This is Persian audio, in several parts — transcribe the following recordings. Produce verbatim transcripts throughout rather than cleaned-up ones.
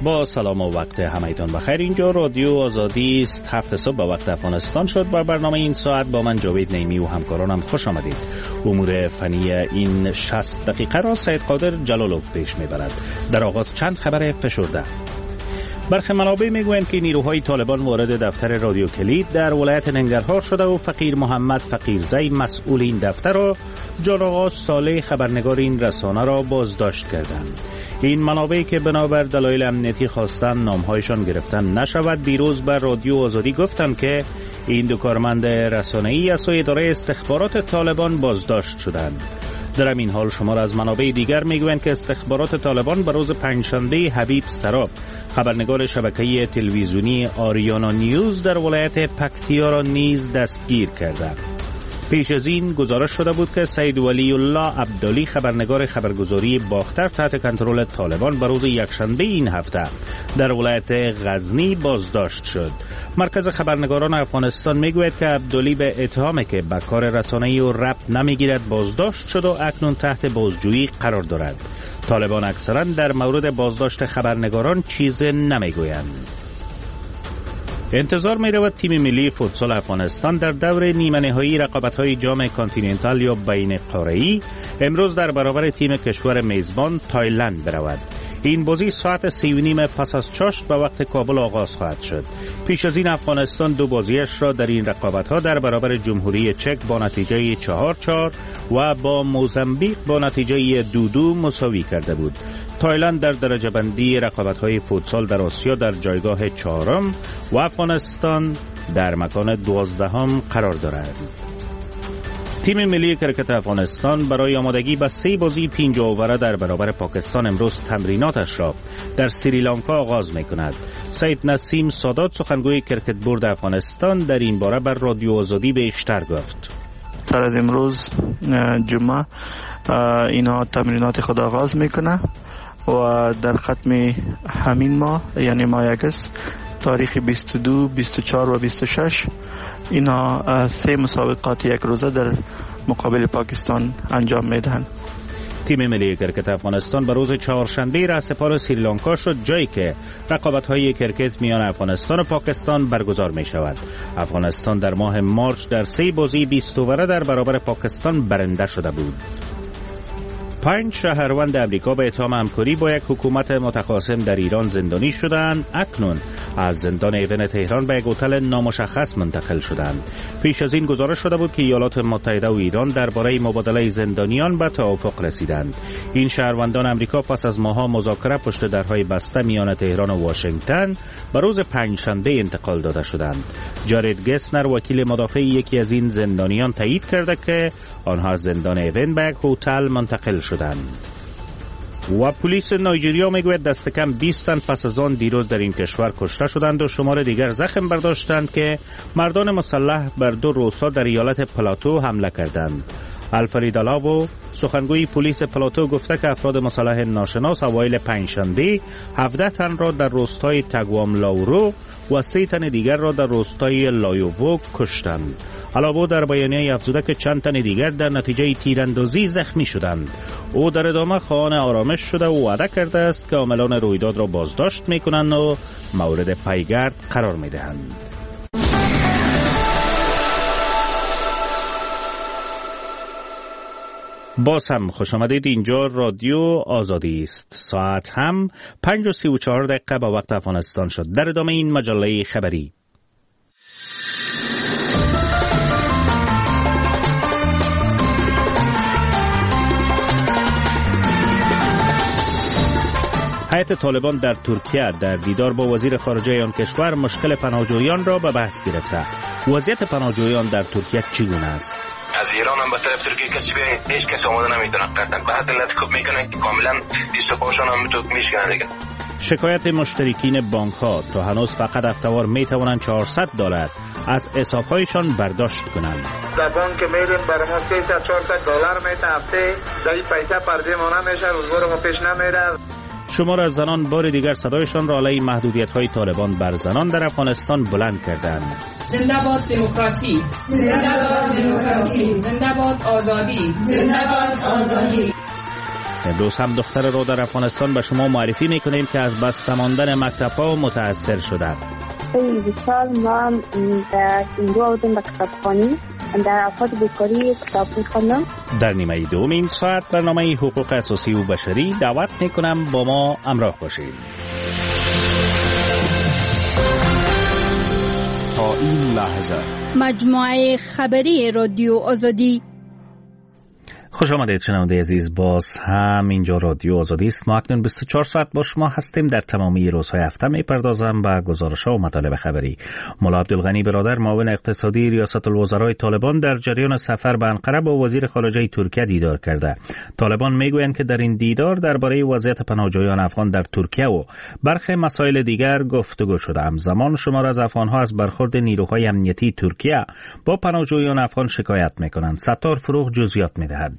با سلام و وقت همه‌تان بخیر. اینجا رادیو آزادی است. هفت صبح به وقت افغانستان شد. با برنامه این ساعت با من جاوید نعیمی و همکارانم خوش آمدید. امور فنی این شصت دقیقه را سید قادر جلالوف پیش میبرد. در آغاز چند خبر فشرده. برخی منابع میگویند که نیروهای طالبان وارد دفتر رادیو کلید در ولایت ننگرهار شده و فقیر محمد فقیرزی مسئول این دفتر را جانآقا صالح خبرنگار این رسانه را بازداشت کردند. این منابعی که بنابر دلایل امنیتی خواستن نامهایشان گرفتن نشود دیروز بر رادیو آزادی گفتند که این دو کارمند رسانه‌ای از سوی اداره استخبارات طالبان بازداشت شدند. در این حال شمار از منابع دیگر میگویند که استخبارات طالبان بر روز پنجشنبه حبیب سراب خبرنگار شبکه تلویزیونی آریانا نیوز در ولایت پکتیا را نیز دستگیر کرده. پیش از این گزارش شده بود که سید ولی الله عبدالی خبرنگار خبرگزاری باختر تحت کنترل طالبان بر روز یکشنبه این هفته در ولایت غزنی بازداشت شد. مرکز خبرنگاران افغانستان میگوید که عبدالی به اتهامی که به کار رسانه‌ای و ربط نمیگیرد بازداشت شد و اکنون تحت بازجویی قرار دارد. طالبان اکثرا در مورد بازداشت خبرنگاران چیز نمیگویند. انتظار می رود تیم ملی فوتسال افغانستان در دور نیمه نهایی رقابت‌های جام کانتیننتال یا بین قاره‌ای امروز در برابر تیم کشور میزبان تایلند برود. این بازی ساعت سی و نیم پس از چاشت به وقت کابل آغاز خواهد شد. پیش از این افغانستان دو بازیش را در این رقابت‌ها در برابر جمهوری چک با نتیجه چهار چهار و با موزامبیک با نتیجه دو دو مساوی کرده بود. تایلند در درجه بندی رقابت‌های فوتسال در آسیا در جایگاه چهارم و افغانستان در مکان دوازدهم قرار دارد. تیم ملی کرکت افغانستان برای آمادگی به سه بازی پنج اووره در برابر پاکستان امروز تمریناتش را در سریلانکا آغاز می‌کند. سید نسیم سادات سخنگوی کرکت بورد افغانستان در این باره بر رادیو آزادی بیشتر گفت. سر از امروز جمعه اینا تمرینات خود آغاز میکنه و در ختم همین ماه یعنی ماه اگست تاریخ بیست و دو، بیست و چهار و بیست و شش اینا سه مسابقات یک روزه در مقابل پاکستان انجام میدهند. تیم ملی کرکت افغانستان به روز چهارشنبه رهسپار سریلانکا شد، جایی که رقابت‌های کرکت میان افغانستان و پاکستان برگزار می شود. افغانستان در ماه مارچ در سه بازی بیست اووره در برابر پاکستان برنده شده بود. پنج شهروند امریکا به اتهام همکاری با یک حکومت متخاصم در ایران زندانی شدند. اکنون از زندان ایون تهران به یک هتل نامشخص منتقل شدند. پیش از این گزارش شده بود که ایالات متحده و ایران درباره مبادله زندانیان به توافق رسیدند. این شهروندان امریکا پس از ماه‌ها مذاکره پشت درهای بسته میان تهران و واشنگتن به روز پنجشنبه انتقال داده شدند. جارد گسنر وکیل مدافع یکی از این زندانیان تایید کرده که آنها از زندان ایون به یک هتل منتقل شدند. و پلیس نایجریا میگوید دست کم بیست تن پس از آن دیروز در این کشور کشته شدند و شمار دیگر زخم برداشتند که مردان مسلح بر دو روستا در ایالت پلاتو حمله کردند. الفرید الاو سخنگوی پلیس پلاتو گفته که افراد مسلح ناشناس اوایل پنجشنبه هفده تن را در روستای تگوام لاورو و سه تن دیگر را در روستای لایووو کشتند. الاو در بیانیه افزوده که چند تن دیگر در نتیجه تیراندازی زخمی شدند. او در ادامه خواهان آرامش شده و وعده کرده است که عاملان رویداد را بازداشت میکنند و مورد پیگرد قرار میدهند. باز هم خوش آمدید. اینجا رادیو آزادی است. ساعت هم پنج و سی و چهار دقیقه با وقت افغانستان شد. در ادامه این مجله خبری هیئت طالبان در ترکیه در دیدار با وزیر خارجه آن کشور مشکل پناهجویان را به بحث گرفته. وضعیت پناهجویان در ترکیه چگونه است؟ از ایران هم به طرف ترکیه کسی بیایی هیچ کسی آماده نمیتونه قطعا به حد علت کوب میکنن که کاملا دیست و پاشون هم تو میشکنن دیگه. شکایت مشترکین بانک ها تا هنوز فقط هفته‌وار میتوانند چهارصد دلار از حساب‌هایشان برداشت کنند. در بانک میریم برای ما سیصد چهارصد دلار میته هفته دایی پیسه پرده ما نمیشه روزگار ما پیش نمیره. شمار از زنان بار دیگر صدایشان را علیه محدودیت‌های طالبان بر زنان در افغانستان بلند کردند. زنده باد دموکراسی، زنده باد دموکراسی، زنده باد آزادی، زنده باد آزادی. امروز هم دختر رو در افغانستان به شما معرفی میکنیم که از بسته ماندن مکتب‌ها متاثر شده. خیلی سال ما در این دو آوردیم به کتابخوانی در افراد بیکاری کتاب میخوانم. در نیمه دوم این ساعت برنامه حقوق اساسی و بشری دعوت میکنم با ما همراه باشید. تا این لحظه مجموعه خبری رادیو آزادی. خوش آمدید شنونده عزیز، باز هم اینجا رادیو آزادی است. ما اکنون بیست و چهار ساعت با شما هستیم. در تمامی روزهای هفته میپردازم به گزارش‌ها و مطالب خبری. مولا عبدالغنی برادر معاون اقتصادی ریاست الوزرای طالبان در جریان سفر به انقره با وزیر خارجه ترکیه دیدار کرده. طالبان میگویند که در این دیدار درباره وضعیت پناهجویان افغان در ترکیه و برخی مسائل دیگر گفتگو شده. همزمان شمار از افغان‌ها از برخورد نیروهای امنیتی ترکیه با پناهجویان افغان شکایت می‌کنند. ستار فروغ جزئیات می‌دهد.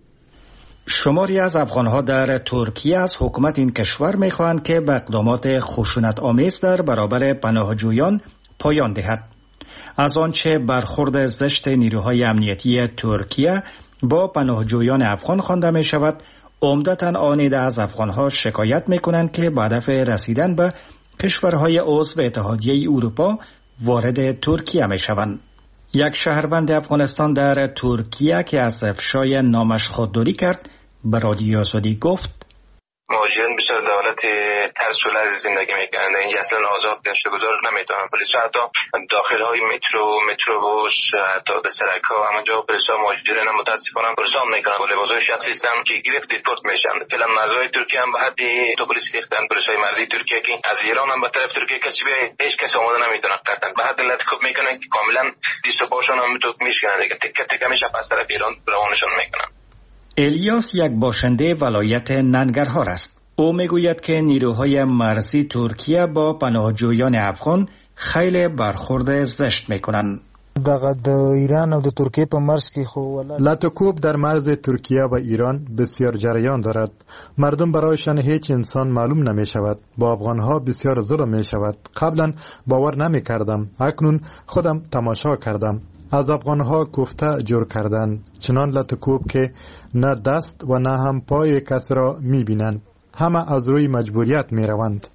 شماری از افغانها در ترکیه از حکومت این کشور می‌خواهند که به اقدامات خشونت آمیز در برابر پناهجویان پایان دهد. از آنچه برخورد زشت نیروهای امنیتی ترکیه با پناهجویان افغان خوانده می شود، عمدتاً آن عده از افغانها شکایت می‌کنند که به هدف رسیدن به کشورهای عضو اتحادیه اروپا وارد ترکیه می‌شوند. یک شهروند افغانستان در ترکیه که از افشای نامش خودداری کرد به رادیو آزادی گفت: مهاجرین بسیار دولت ترس و لرز زندگی میکنند. اینجا اصلا آزاد گشت و گذار نمیتونن. پلیس حتی داخل های مترو متروبوس حتی به سرک ها همونجا پلیس ها مهاجرین هم متاسفانه پرسان میکنن. با لباس های شخصی هستن که گرفت دیپورت میشن. فعلا مرزهای ترکیه هم به حد تو پلیس ریختن. پلیس های مرزی ترکیه که از ایران هم به طرف ترکیه کسی بیای هیچ کس اومده نمیتونه. قطعا به حد لطکوب میکنن که کاملا دیست و پاشون هم تو میشکنن دیگه. تکه تکه میشه پس طرف ایران روانشون میکنن. الیاس یک باشنده ولایت ننگرهار است. او میگوید که نیروهای مرزی ترکیه با پناهجویان افغان خیلی برخورد زشت میکنند. د ایران او د ترکیه په مرز کې خو لاتوکوب در مرز ترکیه و ایران بسیار جریان دارد. مردم برایشان هیچ انسان معلوم نمی شود. با افغانها بسیار ظلم می شود. قبلا باور نمی کردم، اکنون خودم تماشا کردم. از افغانها کوفته جور کردن، چنان لاتوکوب که نه دست و نه هم پای کس را می بینند. همه از روی مجبوریت می روند.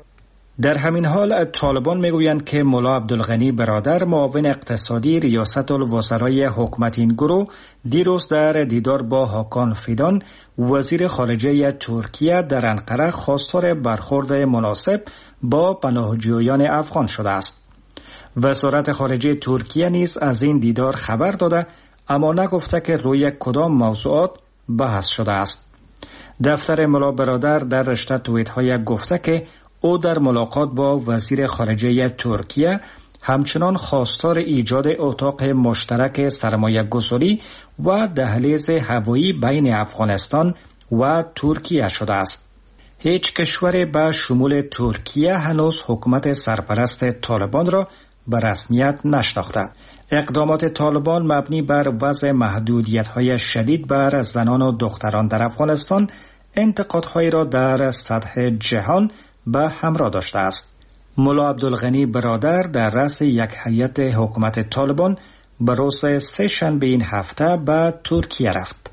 در همین حال طالبان میگویند که مولا عبدالغنی برادر معاون اقتصادی ریاست الوزرای حکومت این گروه دیروز در دیدار با هاکان فیدان وزیر خارجه ترکیه در انقره خواستار برخورد مناسب با پناهجویان افغان شده است. وزارت خارجه ترکیه نیز از این دیدار خبر داده، اما نگفته که روی کدام موضوعات بحث شده است. دفتر مولا برادر در رشته توییت های گفته که او در ملاقات با وزیر خارجه ترکیه همچنان خواستار ایجاد اتاق مشترک سرمایه گذاری و دهلیز هوایی بین افغانستان و ترکیه شده است. هیچ کشور به شمول ترکیه هنوز حکومت سرپرست طالبان را به رسمیت نشناخته. اقدامات طالبان مبنی بر وضع محدودیت‌های شدید بر زنان و دختران در افغانستان انتقادهایی را در سطح جهان به همراه داشته است. مولا عبدالغنی برادر در رأس یک هیئت حکومت طالبان به روز سه شنبه این هفته به ترکیه رفت.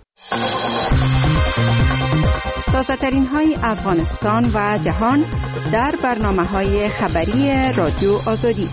تازه ترین های افغانستان و جهان در برنامه های خبری رادیو آزادی.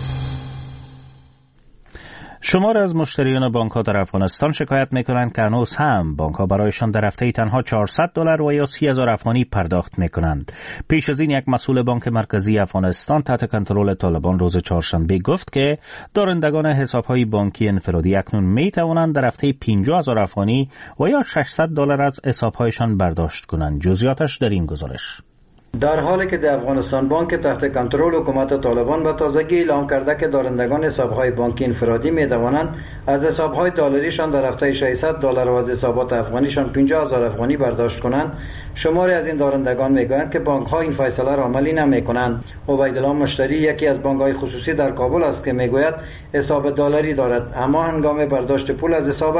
شمار از مشتریان بانک‌ها در افغانستان شکایت می‌کنند که هنوز هم بانک‌ها برایشان در هفته تنها چهارصد دلار و یا سی هزار افغانی پرداخت می‌کنند. پیش از این یک مسئول بانک مرکزی افغانستان تحت کنترل طالبان روز چهارشنبه گفت که دارندگان حساب‌های بانکی انفرادی اکنون می‌توانند در هفته پنجاه هزار افغانی و یا ششصد دلار از حساب‌هایشان برداشت کنند. جزئیاتش در این گزارش. در حالی که در افغانستان بانک تحت کنترل حکومت طالبان به تازگی اعلام کرده که دارندگان حساب‌های بانکی انفرادی می‌توانند از حساب‌های دلاریشان در هفته ششصد دلار و از حسابات افغانیشان پنجاه هزار افغانی برداشت کنند، شماری از این دارندگان میگویند که بانک‌ها این فیصله را عملی نمی‌کنند. عبیدالله مشتری یکی از بانک‌های خصوصی در کابل است که میگوید حساب دلاری دارد، اما هنگام برداشت پول از حسابش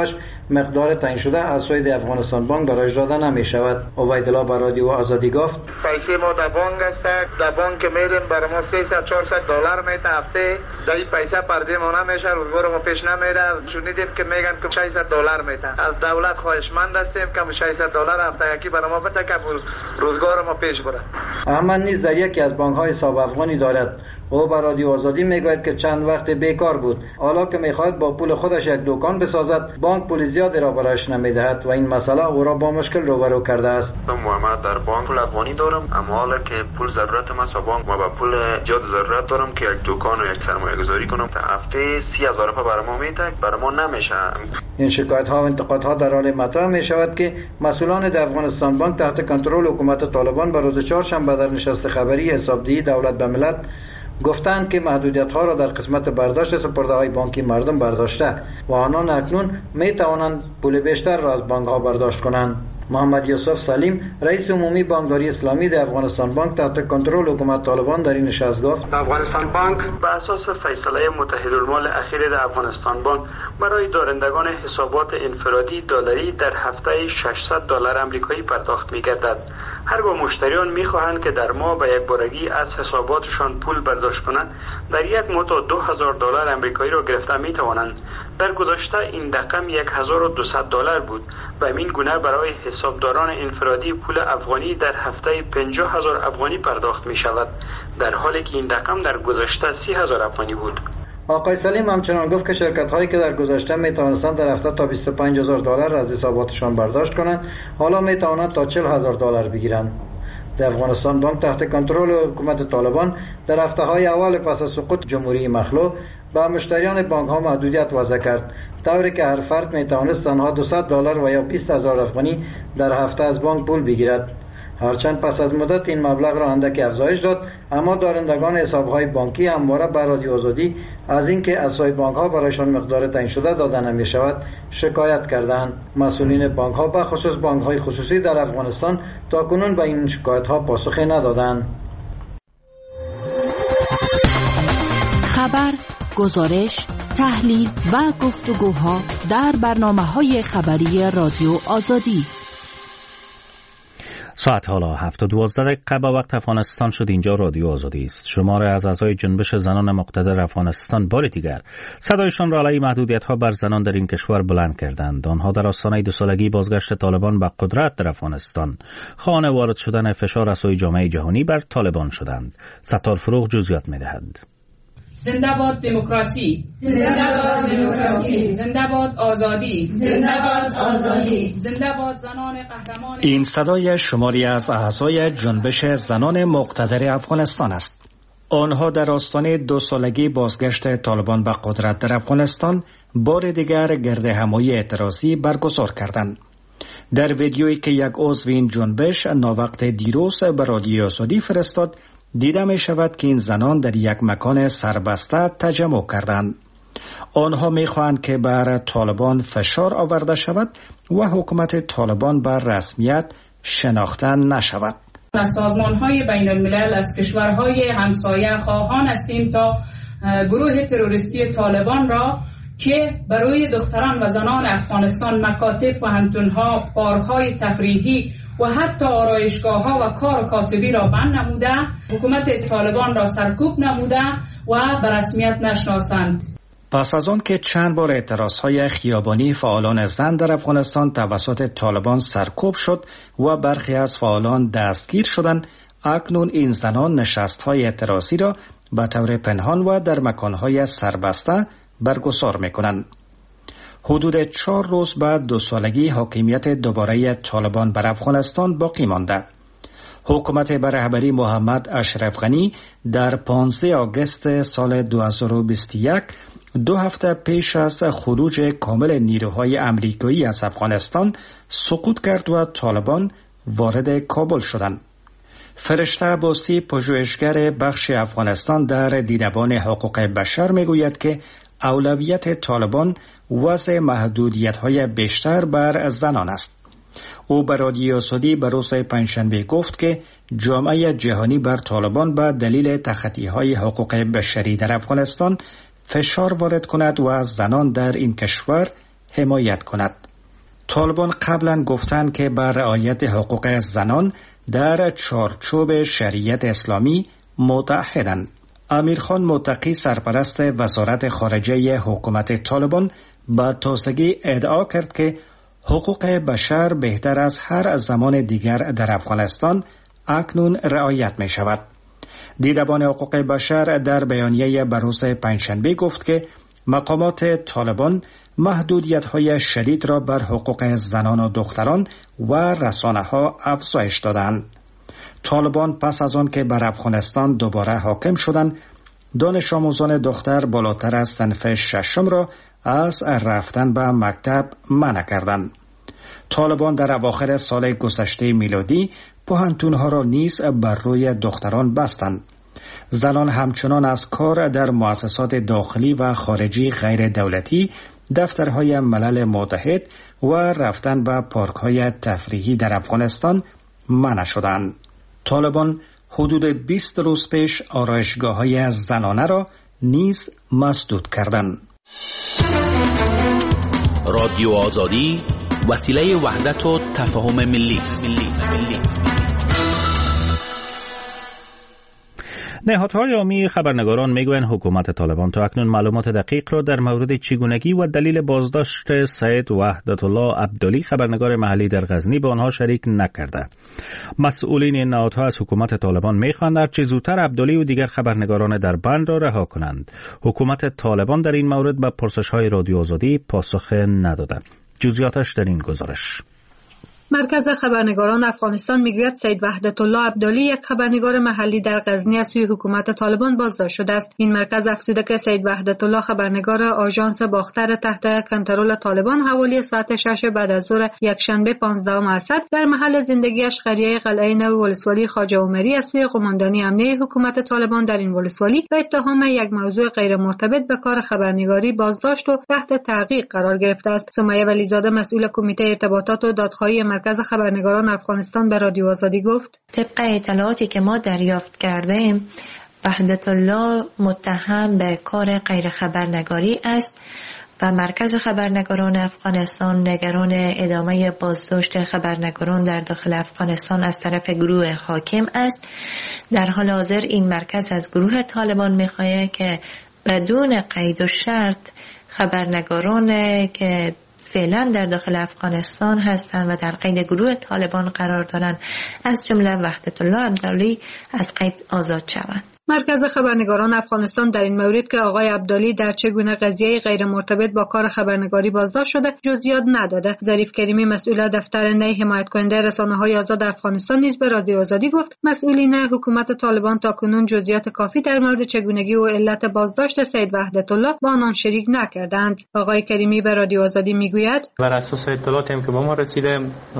مقدار تعیین شده از سوی افغانستان بانک برایش داده نمی شود. عبیدالله به رادیو آزادی گفت پیسه ما در بانک است، در بانک میریم برای ما سیصد چهارصد دلار میته هفته، در این پیسه پرده ما نمیشه، روزگار ما پیش نمیره. شنیدیم که میگن که ششصد دلار میته. از دولت خواهشمند هستیم که ششصد دلار هفته یکی برای ما بده که روزگار ما پیش بره. احمد نیز در یکی از بانک های حساب افغانی دارد. او به رادیو آزادی میگوید که چند وقت بیکار بود، حالا که میخواهد با پول خودش یک دکان بسازد بانک پول زیادی را برایش نمیدهد و این مسئله او را با مشکل روبرو کرده است. من محمد در بانک پول افغانی دارم، اما حالا که پول ضرورت من است بانک ما با پول زیاد ضرورت دارم که یک دکان و یک سرمایه گذاری کنم. تا هفته سی هزار روپیه برای ما میده، برای ما نمیشه. این شکایت ها و انتقادها در حال مطرح می شود که مسئولان در افغانستان بانک تحت کنترل حکومت طالبان به روز چهارشنبه در نشست خبری حسابدهی دولت به ملت گفتند که محدودیت ها را در قسمت برداشت سپرده های بانکی مردم برداشته و آنان اکنون می توانند پول بیشتر را از بانک ها برداشت کنند. محمد یوسف سلیم رئیس عمومی بانکداری اسلامی در افغانستان بانک تحت کنترل حکومت طالبان در این نشست گفت افغانستان بانک بر اساس فیصله متحدالمال اخیر در افغانستان بانک برای دارندگان حسابات انفرادی دلاری در هفته ششصد دلار آمریکایی پرداخت می‌گردد. هرگاه مشتریان می‌خواهند که در ماه به یک بارگی از حساباتشان پول برداشت کنند، در یک ماه تا دو هزار دلار آمریکایی را گرفته می‌توانند. در گذشته این رقم یک هزار و دویست دلار بود و این گونه برای حسابداران انفرادی پول افغانی در هفته پنجاه هزار افغانی پرداخت می شود، در حالی که این رقم در گذشته سی هزار افغانی بود. آقای سلیم همچنان گفت که شرکت هایی که در گذشته می توانستند در هفته تا بیست و پنج هزار دلار از حساباتشان برداشت کنند، حالا می توانند تا چهل هزار دلار بگیرند. در افغانستان بانک تحت کنترل حکومت طالبان در هفته های اول پس از سقوط جمهوری مخلوع با مشتریان بانک ها محدودیت وضع کرد، طوری که هر فرد می توانست تنها دویست دلار و یا بیست هزار افغانی در هفته از بانک پول بگیرد. هرچند پس از مدت این مبلغ را اندکی افزایش داد، اما دارندگان حساب‌های بانکی همواره به رادیو آزادی از اینکه از سوی بانک‌ها برایشان مقدار تعیین شده داده نمی‌شود شکایت کردند. مسئولین بانک‌ها به خصوص بانک‌های خصوصی در افغانستان تاکنون به این شکایت‌ها پاسخی ندادند. خبر، گزارش، تحلیل و گفتگوها در برنامه‌های خبری رادیو آزادی. ساعت حالا هفت و دوازده دقیقه به وقت افغانستان شد. اینجا رادیو آزادی است. شماره از اعضای جنبش زنان مقتدر افغانستان بار دیگر صدایشان را علیه محدودیت‌ها بر زنان در این کشور بلند کردند. آنها در آستانه دو سالگی بازگشت طالبان به قدرت در افغانستان خانه وارد شدن فشار از سوی جامعه جهانی بر طالبان شدند. ستار فروغ جزئیات می‌دهد. زنده باد دموکراسی، زنده باد دموکراسی، زنده باد آزادی، زنده باد آزادی، زنده باد زنان قهرمان. این صدای شماری از اعضای جنبش زنان مقتدر افغانستان است. آنها در آستانه دو سالگی بازگشت طالبان به قدرت در افغانستان بار دیگر گرد همایی اعتراضی برگزار کردند. در ویدیویی که یک عضو این جنبش ناوقت دیروز به رادیو آزادی فرستاد، دیده می شود که این زنان در یک مکان سربسته تجمع کردند. آنها می خواهند که بر طالبان فشار آورده شود و حکومت طالبان بر رسمیت شناخته نشود. از سازمان‌های بین الملل از کشورهای همسایه خواهان هستیم تا گروه تروریستی طالبان را که برای دختران و زنان افغانستان مکاتب، پوهنتون‌ها، پارک‌های تفریحی و حتی آرایشگاه‌ها و کار کاسبی را بند نموده، حکومت طالبان را سرکوب نموده و به رسمیت نشناسند. پس از آن که چند بار اعتراضهای خیابانی فعالان زن در افغانستان توسط طالبان سرکوب شد و برخی از فعالان دستگیر شدند، اکنون این زنان نشست‌های اعتراضی را به طور پنهان و در مکان‌های سربسته برگزار می‌کنند. حدود چهار روز بعد دو سالگی حاکمیت دوباره طالبان بر افغانستان باقی مانده. حکومت به رهبری محمد اشرف غنی در پانزده آگوست سال دو هزار و بیست و یک، دو هفته پیش از خروج کامل نیروهای امریکایی از افغانستان سقوط کرد و طالبان وارد کابل شدند. فرشته عباسی، پژوهشگر بخش افغانستان در دیدبان حقوق بشر میگوید که اولویت طالبان وضع محدودیت‌های بیشتر بر زنان است. او به رادیو آزادی به روز پنجشنبه گفت که جامعه جهانی بر طالبان به دلیل تخطی‌های حقوق بشری در افغانستان فشار وارد کند و از زنان در این کشور حمایت کند. طالبان قبلا گفتند که بر رعایت حقوق زنان در چارچوب شریعت اسلامی متعهدند. امیرخان متقی سرپرست وزارت خارجه حکومت طالبان با تازگی ادعا کرد که حقوق بشر بهتر از هر زمان دیگر در افغانستان اکنون رعایت می شود. دیدبان حقوق بشر در بیانیه بروز پنجشنبه گفت که مقامات طالبان محدودیت‌های شدید را بر حقوق زنان و دختران و رسانه‌ها افزایش دادند. طالبان پس از آن که بر افغانستان دوباره حاکم شدند، دانش آموزان دختر بالاتر از صنف ششم را از رفتن به مکتب منع کردند. طالبان در اواخر سال گذشته میلادی پوهنتون‌ها را نیز بر روی دختران بستند. زنان همچنان از کار در مؤسسات داخلی و خارجی غیر دولتی، دفترهای ملل متحد و رفتن به پارک‌های تفریحی در افغانستان منع شدند. طالبان حدود بیست روز پیش آرایشگاه‌های زنانه را نیز مسدود کردند. رادیو آزادی وسیله وحدت و تفاهم ملی است. نهادهای عامی خبرنگاران میگویند حکومت طالبان تا اکنون معلومات دقیق را در مورد چگونگی و دلیل بازداشت سید وحدت الله عبدالی خبرنگار محلی در غزنی به آنها شریک نکرده. مسئولین این نهادها از حکومت طالبان میخواهند هرچه زودتر عبدالی و دیگر خبرنگاران در بند را رها کنند. حکومت طالبان در این مورد به پرسش‌های رادیو آزادی پاسخ نداده. جزئیاتش در این گزارش. مرکز خبرنگاران افغانستان میگوید سید وحدت الله عبدالی یک خبرنگار محلی در غزنی از سوی حکومت طالبان بازداشت شده است. این مرکز افزوده که سید وحدت الله خبرنگار آژانس باختر تحت کنترل طالبان حوالی ساعت شش بعد از ظهر یکشنبه پانزدهم اسد در محل زندگیش قریه قلعه نو ولسوالی خواجه عمری از سوی قماندانی امنیه حکومت طالبان در این ولسوالی به اتهام یک موضوع غیر مرتبط به کار خبرنگاری بازداشت و تحت تعقیب قرار گرفته است. سمیه ولیزاده مسئول کمیته ارتباطات و دادخواهی مرکز خبرنگاران افغانستان به رادیو آزادی گفت: طبق اطلاعاتی که ما دریافت کردیم، وحدت الله متهم به کار غیر خبرنگاری است و مرکز خبرنگاران افغانستان نگران ادامه بازداشت خبرنگاران در داخل افغانستان از طرف گروه حاکم است. در حال حاضر این مرکز از گروه طالبان می‌خواهد که بدون قید و شرط خبرنگاران که فعلا در داخل افغانستان هستند و در قید گروه طالبان قرار دارند از جمله وحدت الله عبدالی از قید آزاد شوند. مرکز خبرنگاران افغانستان در این مورد که آقای عبدالی در چگونه قضیه غیر مرتبط با کار خبرنگاری بازداشت شده جزئیات نداده. ظریف کریمی مسئول دفتر نی حمایت کننده رسانه‌های آزاد افغانستان نیز به رادیو آزادی گفت مسئولین حکومت طالبان تاکنون جزئیات کافی در مورد چگونگی و علت بازداشت سید وحدت الله با آنان شریک نکردند. آقای کریمی به رادیو آزادی میگوید: بر اساس اطلاعاتی که به ما رسیده،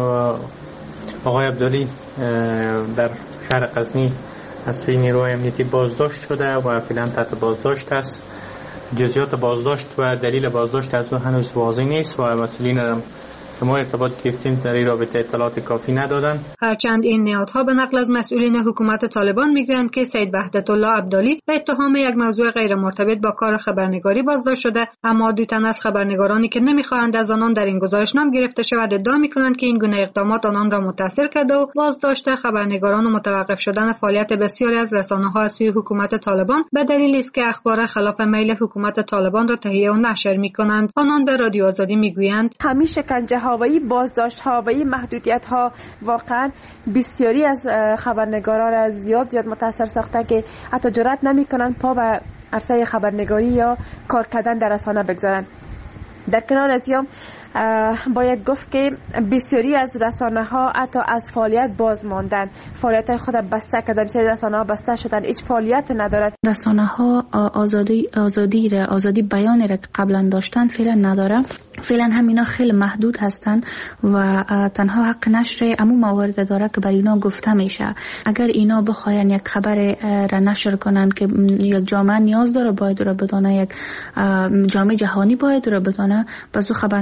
آقای عبدالی در شهر غزنی از سوی نیروهای امنیتی بازداشت شده و فعلا تحت بازداشت است. جزئیات بازداشت و دلیل بازداشت از او هنوز واضح نیست و مسئولین که ما ارتباط گرفتیم در این رابطه اطلاعات کافی ندادند. هرچند این نهادها به نقل از مسئولین حکومت طالبان میگویند که سید وحدت الله عبدالی به اتهام یک موضوع غیر مرتبط با کار خبرنگاری بازداشت شده، اما دو تن از خبرنگارانی که نمیخواهند از آنان در این گزارش نام گرفته شود ادعا میکنند که این گونه اقدامات آنان را متاثر کرده و بازداشت خبرنگاران و متوقف شدن فعالیت بسیاری از رسانه‌ها از سوی حکومت طالبان به دلیلی است که اخبار خلاف میل حکومت طالبان را تهیه و نشر میکنند. آنان به رادیو آزادی میگویند: همیشه شکنجه ها و این بازداشت ها و این محدودیت ها واقعا بسیاری از خبرنگاران را زیاد زیاد متاثر ساخته که حتی جرئت نمیکنن پا به عرصه خبرنگاری یا کار کردن در رسانه بگذارن. در کنار از این باید گفت که بسیاری از رسانه ها حتی از فعالیت باز ماندن، فعالیت خود بسته کردن، بسیاری رسانه ها بسته شدن، هیچ فعالیت ندارد. رسانه ها آزادی آزادی را آزادی بیان را که قبلا داشتن فعلا نداره. فعلا هم اینا خیلی محدود هستن و تنها حق نشر عموم موارد داره که برای اینا گفته میشه. اگر اینا بخواین یک خبر را نشر کنن که یک جامعه نیاز داره باید را بدانه، یک جامعه جهانی باید را بدانه، پس خبرنگارا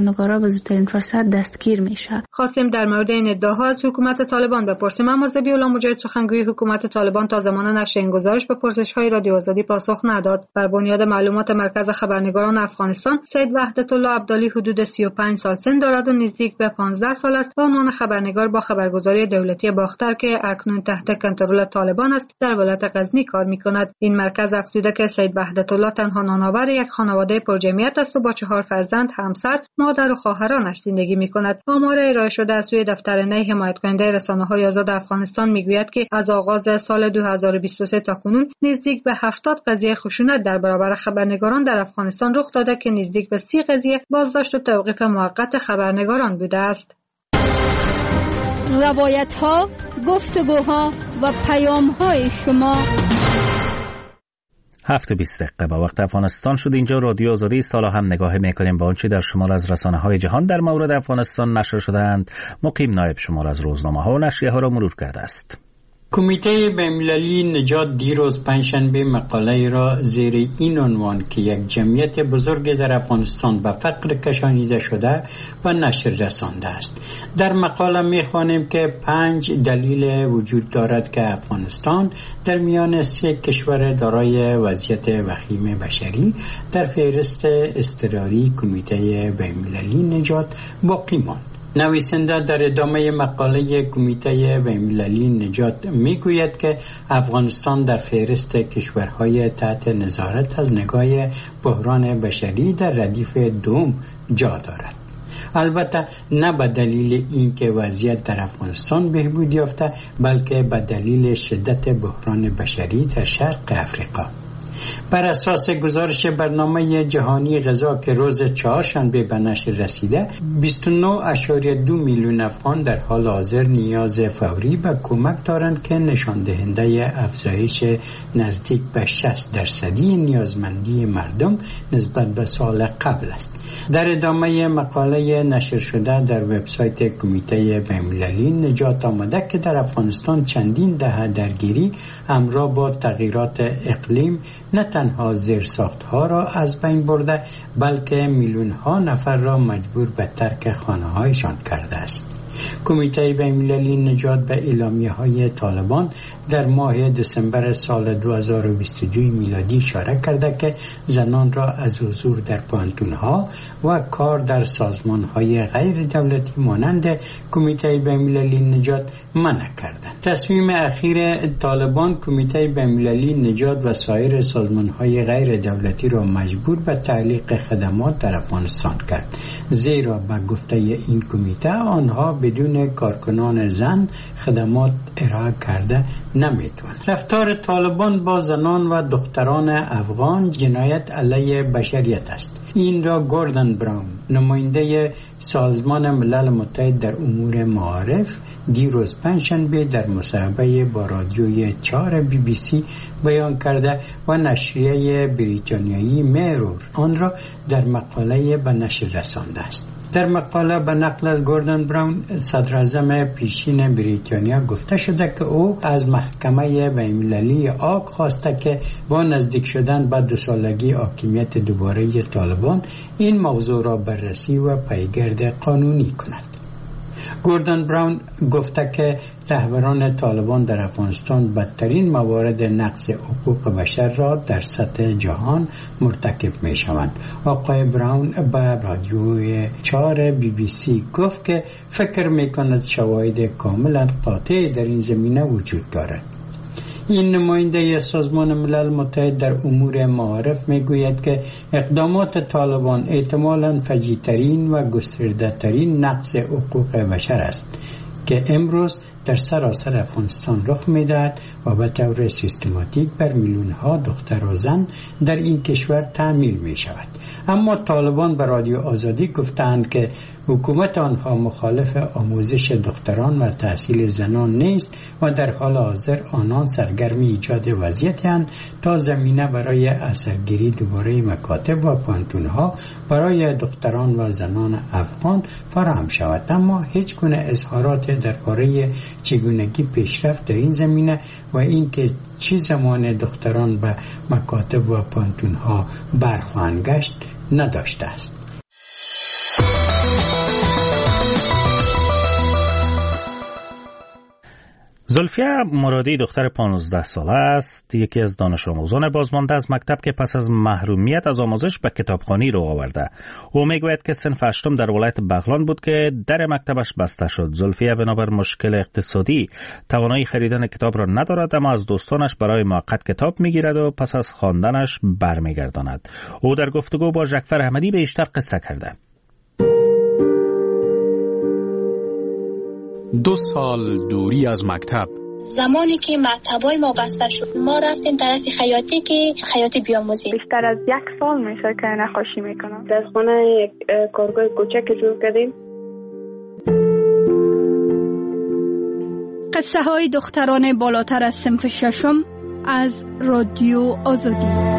به زودترین فرصت دستگیر میشه. خواستیم در مورد این ادعاها از حکومت طالبان بپرسیم، اما ذبیح‌الله مجاهد سخنگوی حکومت طالبان تا زمان نشر این گزارش به پرسش‌های رادیو آزادی پاسخ نداد. بر بنیاد معلومات مرکز خبرنگاران افغانستان، سید وحدت‌الله عبدالی حدود سی و پنج سال سن دارد و نزدیک به پانزده سال است و عنوان خبرنگار با خبرگزاری دولتی باختر که اکنون تحت کنترل طالبان است در ولایت غزنی کار می‌کند. این مرکز افزوده که سید وحدت‌الله تنها نانآور یک خانواده پرجمعیت است و با چهار فرزند، همسر، مادر و خواهرانش زندگی می‌کند. آمار ارائه شده از سوی دفتر نی حمایت کننده رسانه‌های آزاد افغانستان می‌گوید که از آغاز سال دو هزار و بیست و سه تا کنون نزدیک به هفتاد قضیه خشونت در برابر خبرنگاران در افغانستان رخ داده که نزدیک به سی قضیه بازداشت و توقیف موقت خبرنگاران بوده است. روایت‌ها، گفتگوها و پیام‌های شما. هفت بیست دقیقه با وقت افغانستان شد. اینجا رادیو آزادی است. حالا هم نگاهی میکنیم به آنچه در شمال از رسانه‌های جهان در مورد افغانستان نشر شده‌اند. مقیم نایب شمال از روزنامه‌ها و نشریه‌ها را مرور کرده است. کمیته بین‌المللی نجات دیروز پنجشنبه مقاله را زیر این عنوان که یک جمعیت بزرگ در افغانستان به فقر کشانیده شده و نشر رسانده است. در مقاله می‌خوانیم که پنج دلیل وجود دارد که افغانستان در میان سه کشور دارای وضعیت وخیم بشری در فهرست اضطراری کمیته بین‌المللی نجات باقی ماند. نویسنده در ادامه مقاله کمیته بین‌المللی نجات میگوید که افغانستان در فهرست کشورهای تحت نظارت از نگاه بحران بشری در ردیف دوم جا دارد. البته نه به دلیل اینکه وضعیت در افغانستان بهبود یافته، بلکه به دلیل شدت بحران بشری در شرق افریقا. بر اساس گزارش برنامه جهانی غذا که روز چهارشنبه به نشر رسیده، بیست و نه اشاریه دو میلیون افغان در حال حاضر نیاز فوری به کمک دارند که نشان دهنده افزایش نزدیک به شصت درصدی نیازمندی مردم نسبت به سال قبل است. در ادامه مقاله نشر شده در وبسایت کمیته بین‌المللی نجات آمده که در افغانستان چندین دهه درگیری همراه با تغییرات اقلیم نه تنها زیرساخت‌ها را از بین برده، بلکه میلیون‌ها نفر را مجبور به ترک خانه‌هایشان کرده است. کمیته بین‌المللی نجات به اعلامیه‌های طالبان در ماه دسامبر سال دو هزار و بیست و دو میلادی اشاره کرده که زنان را از حضور در پانتون‌ها و کار در سازمان‌های غیر دولتی مانند کمیته بین‌المللی نجات منع کردند. تصمیم اخیر طالبان کمیته بین‌المللی نجات و سایر سازمان‌های غیر دولتی را مجبور به تعلیق خدمات در افغانستان کرد، زیرا به گفته این کمیته آنها بدون کارکنان زن خدمات ارائه کرده نمیتوان. رفتار طالبان با زنان و دختران افغان جنایت علیه بشریت است. این را گوردن براون، نماینده سازمان ملل متحد در امور معارف، دیروز پنجشنبه در مصاحبه با رادیوی چهار بی بی سی بیان کرده و نشریه بریتانیایی میرور آن را در مقاله به نشر رسانده است. در مقاله به نقل از گوردن براون، صدراعظم پیشین بریتانیا، گفته شده که او از محکمه بین‌المللی آگ خواسته که با نزدیک شدن به دو سالگی حاکمیت دوباره طالبان این موضوع را بررسی و پیگرد قانونی کند. گوردن براون گفته که رهبران طالبان در افغانستان بدترین موارد نقض حقوق بشر را در سطح جهان مرتکب می شوند. آقای براون به رادیوی چهار بی بی سی گفت که فکر می کند شواهد کاملا قاطع در این زمینه وجود دارد. این نماینده سازمان ملل متحد در امور معارف میگوید که اقدامات طالبان احتمالاً فجیع‌ترین و گسترده‌ترین نقض حقوق بشر است که امروز در سراسر افغانستان رخ می‌دهد و به طور سیستماتیک بر میلیون‌ها دختر و زن در این کشور تعمیل می‌شود. اما طالبان به رادیو آزادی گفتند که حکومت آنها مخالف آموزش دختران و تحصیل زنان نیست و در حال حاضر آنان سرگرم ایجاد وضعیتی اند تا زمینه برای اثرگیری دوباره مکاتب و پانتون‌ها برای دختران و زنان افغان فراهم شود. اما هیچ گونه اظهارات درباره چگونگی پیشرفت در این زمینه و اینکه چه زمان دختران به مکاتب و پانتون‌ها برخواهند گشت نداشته است. زلفیه مرادی دختر پانزده ساله است، یکی از دانش آموزان بازمانده از مکتب که پس از محرومیت از آموزش به کتابخوانی رو آورده. او میگوید که صنف هشتم در ولایت بغلان بود که در مکتبش بسته شد. زلفیه بنابر مشکل اقتصادی توانایی خریدن کتاب را ندارد، اما از دوستانش برای موقت کتاب میگیرد و پس از خواندنش برمیگرداند. او در گفتگو با ژکفر احمدی بیشتر قصه کرده. دو سال دوری از مکتب. زمانی که مکتبای ما بسته شد ما رفتیم طرف خیاطی که خیاطی بیاموزیم. بیشتر از یک سال میشه که نقاشی میکنم. در خانه یک کارگاه کوچک جور کردیم. قصه های دختران بالاتر از صنف ششم از رادیو آزادی.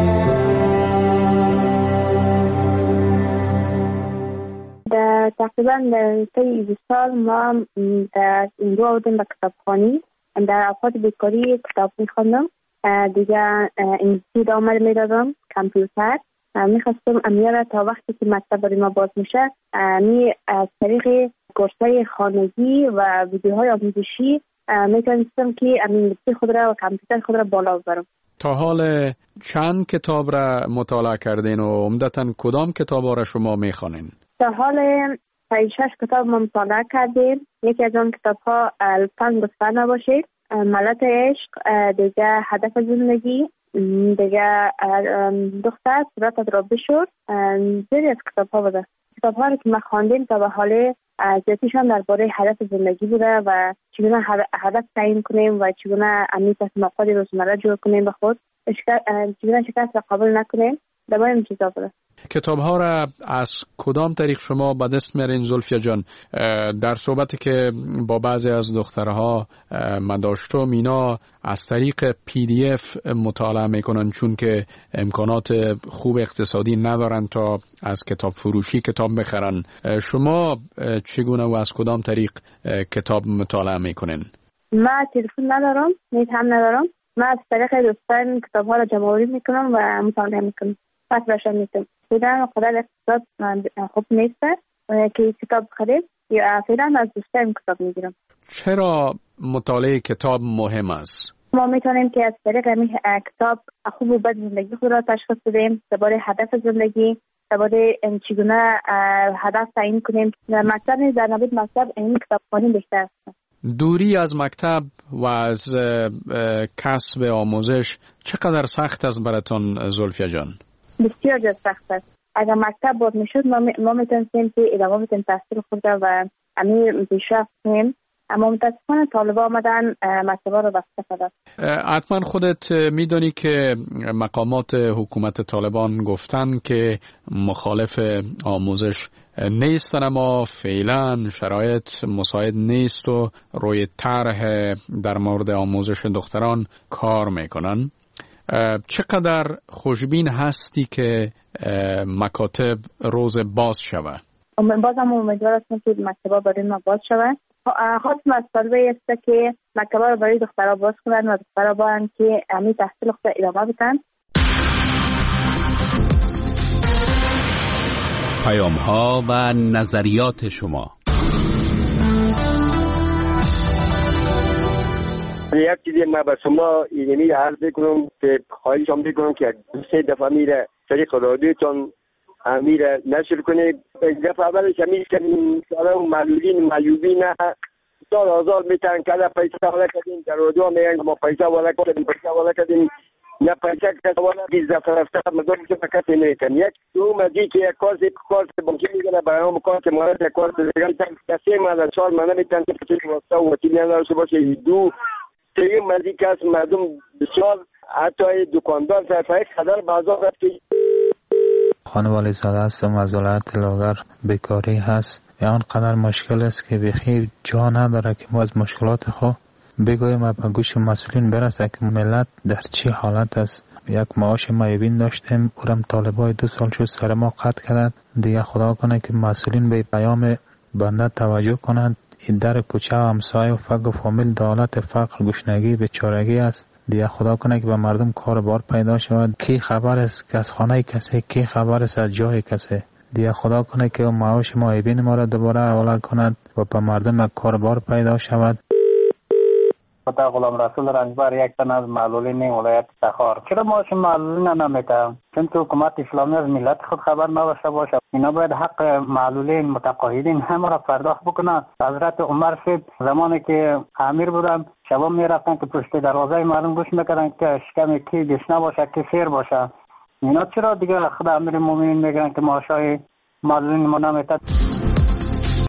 در تقریبا سه بیست سال ما در اینجا بودیم به کتابخوانی. در اوقات بیکاری کتاب میخوندم، دیگه انگلیسی را عمل میدادم، کامپیوتر میخواستم امیه را تا وقتی که مکتب برای ما باز میشه می از طریق کورسای خانگی و ویدیوهای آموزشی میتونستم که انگلیسی خود را و کامپیوتر خود را بالا ببرم. تا حال چند کتاب را مطالعه کردین و عمدتاً کدام کتاب را شما میخوانین؟ تا حال پنج شش کتاب ما مطالعه کردیم. یکی از آن کتاب ها الپنگ گفتن نباشید، ملت عشق، دیگه هدف زندگی، دیگه دختر صورتت را بشور. زیادی از کتاب ها بوده. کتاب ها رو که ما خواندیم تا به حال زیادیشان درباره هدف زندگی بوده و چگونه هدف تعیین کنیم و چگونه امی تصمیمات روزمره جور کنیم به خود، چگونه شکست را قبول نکنیم. درباره این چیزا بوده. کتاب ها را از کدام طریق شما به دست میارین زلفیه جان؟ در صحبتی که با بعضی از دخترها من داشتم، اینا از طریق پی دی اف مطالعه میکنن چون که امکانات خوب اقتصادی ندارن تا از کتاب فروشی کتاب بخرن. شما چگونه و از کدام طریق کتاب مطالعه میکنین؟ من تلفن ندارم، نیت هم ندارم. من از طریق دوستان کتاب ها را جمع‌آوری میکنم و مطالعه میکنم. پس باشم میتونم بودن خدا اقتصاد خوب نیست که کتاب خرید یا فعلا از دوستایم کتاب میگیرم. چرا مطالعه کتاب مهم است؟ ما میتونیم که از طریق همین کتاب خوب و بد زندگی خود را تشخیص بدیم، درباره هدف زندگی، درباره چگونه هدف تعیین کنیم. مکتب نیز در نبود مکتب این کتابخوانی بیشتر است. دوری از مکتب و از کسب آموزش چقدر سخت است براتون زلفیه جان؟ بسیار جد سخت است. اگر مکتب باز میشد ما, ما میتونستیم که ادامه بدیم تحصیل خود و همین پیشرفت کنیم، اما متاسفانه طالبا آمدن مکتبا رو بسته کردن. حتما خودت میدونی که مقامات حکومت طالبان گفتن که مخالف آموزش نیستن، اما فعلا شرایط مساعد نیست و روی طرح در مورد آموزش دختران کار میکنن. چقدر خوشبین هستی که مکاتب روز باز شود؟ بازم امیدوار هستم که مکتبا برای ما باز شود. خواستم از طالبه است که مکتبا رو برای دخترها باز کنن و دخترها باید که امی تحصیل خود ادامه بدن. پیام ها و نظریات شما. یک چیزی ما به شما اینمی عرض بکنم که خواهشم بکنم که سه دفعه میره طریق رادیوتون میره نشر کنید. دفعه اولش همین که این معلولین معیوبین سال آزار میتن که پیسه والا کردیم در رادیو میگن ما پیسه والا کردیم پیسه والا کردیم نه پیسه کسی والا بیز دفعه رفته مدام که کسی میکن. یک دو مزی که یک کارت کارت بانکی میگنه برای هم کارت مالت یک کارت دیگر کسی مالا چهار مالا میتن که پچه واسطه و وطیلی نداشته باشه. دو سیم مزی که از مردم بسیار حتی دکاندار صرفه خدر بازار رفت که خانوالی والی زاده هستم از ولایت لاغر. بیکاری هست یا آنقدر مشکل است که بخیر جا نداره که ما از مشکلات خود بگویم و به گوش مسئولین برسه که ملت در چی حالت است. یک معاش معیوبین داشتیم، اورم طالبای دو سال شد سر ما قطع کردند. دیگه خدا کنه که مسئولین به پیام بنده توجه کنند. این در کوچه و همسایه و فقر و فامیل دولت فقر گشنگی بیچارگی است. دیگه خدا کنه که به مردم کار بار پیدا شود. کی خبر است که از خانه کسی، کی خبر است از جای کسی. دیگه خدا کنه که معاش معیوبین ما را دوباره حواله کند و به مردم کار بار پیدا شود. خدا غلام رسول رنجبر یک تن از معلولین ولایت تخار. چرا معاش معلولین نمیده؟ چون که حکومت اسلامی از ملت خود خبر نداشته باشه. اینا باید حق معلولین متقاعدین همه را پرداخت بکنن. حضرت عمر صاحب زمانی که امیر بودن شبا میرفتن که پشت دروازه مردم گوش میکردن که شکم کی دشنه باشه کی سیر باشه. اینا چرا دیگه خدا امیر مومنین میگن که معاشای معلولین ما نمیده؟